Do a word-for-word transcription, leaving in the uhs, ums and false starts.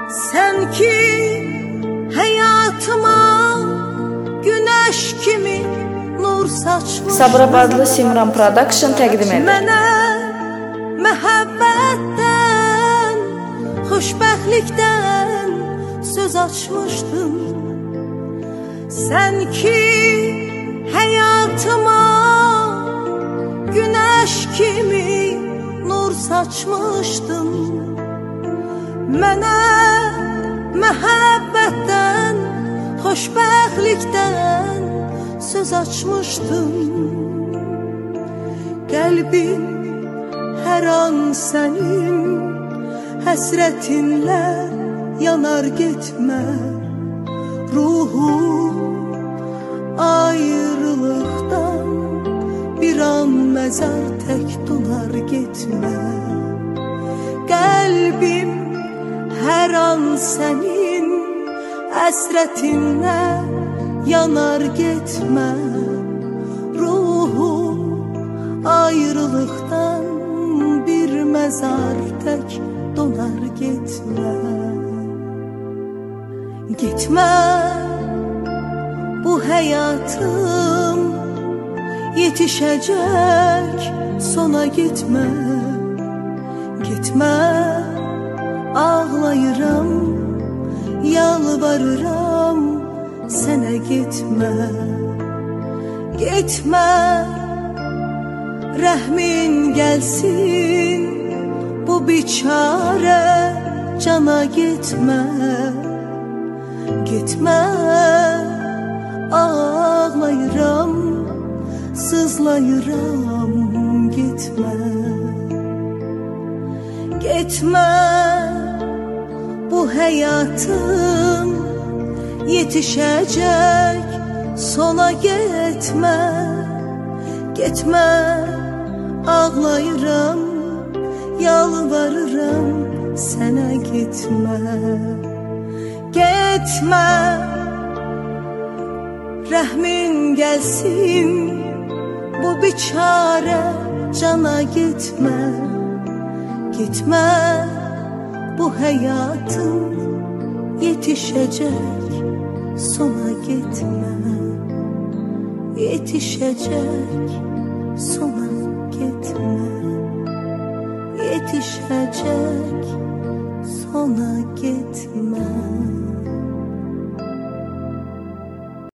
Sen ki hayatıma güneş kimi nur saçmışdın. Sabirabadlı Simran Production təqdim edir. Mənə məhəbbətdən, xoşbəxtlikdən söz açmışdın. Sen ki hayatıma güneş kimi nur saçmışdın. Mənə məhəbbətdən, xoşbəxtlikdən söz açmışdın. Qəlbim hər an sənin həsrətinlə yanar getmə. Ruhum ayrılıqdan bir an məzar tək donar getmə. Qəlbim hər an sənin həsrətinlə yanar getmə. Ruhum ayrılıqdan bir məzar tək donar getmə. Gitmə, bu həyatım yetişəcək sona. Gitmə, gitmə, ağlayıram, yalvarıram sənə. Gitmə, gitmə, rəhmin gəlsin bu biçarə cana. Gitmə, gitmə, ağlayıram, sızlayıram. Gitmə, gitmə, bu həyatım yetişəcək sona. Gitmə, gitmə, ağlayıram, yalvarıram sənə. Gitmə, gitmə, rəhmin gəlsin bu biçarə cana. Gitmə, gitmə, bu həyatım yetişəcək sona. Gitmə, yetişəcək sona. Gitmə, yetişəcək sona. Gitmə.